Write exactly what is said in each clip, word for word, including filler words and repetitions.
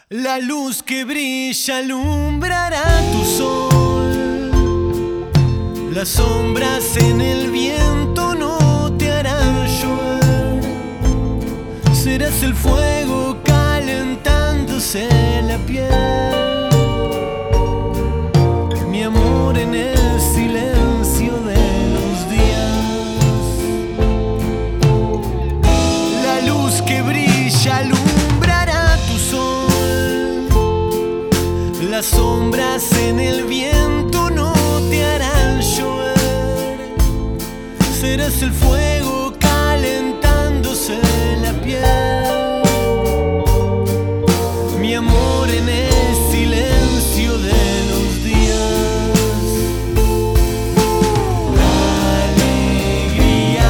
La luz que brilla alumbrará tu sol. Las sombras en el viento no te harán llover. Serás el fuego calentándose la piel. Mi amor en el silencio de los días. La luz que brilla alumbrará tu sol. Las sombras en el viento no te harán llover. Serás el fuego calentándose la piel. Mi amor en el silencio de los días. Alegría,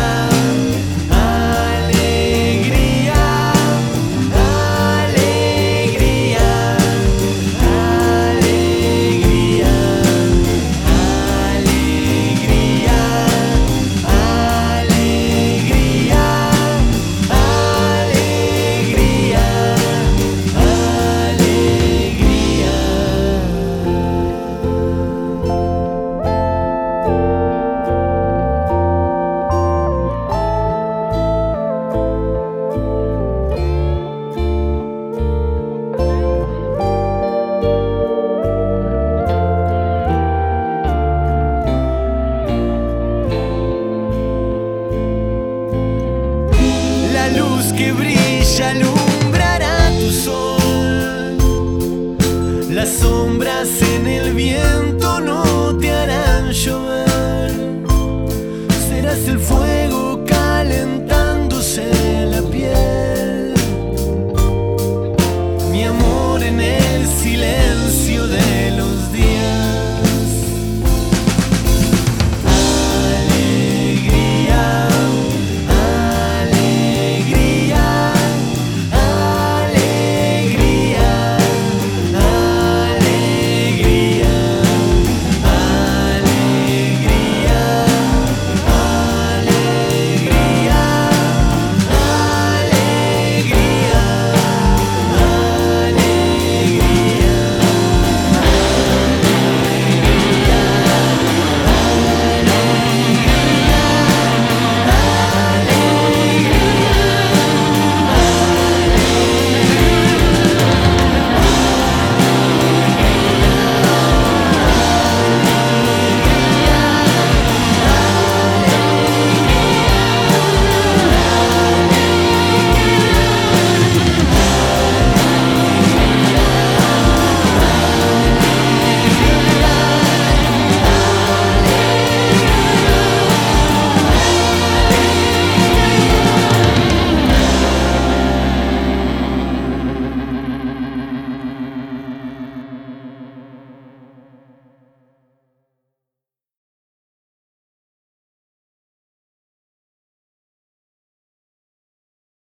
alegría, alegría, alegría, alegría, alegría, La luz que brilla alumbrará tu sol. Las sombras en el viento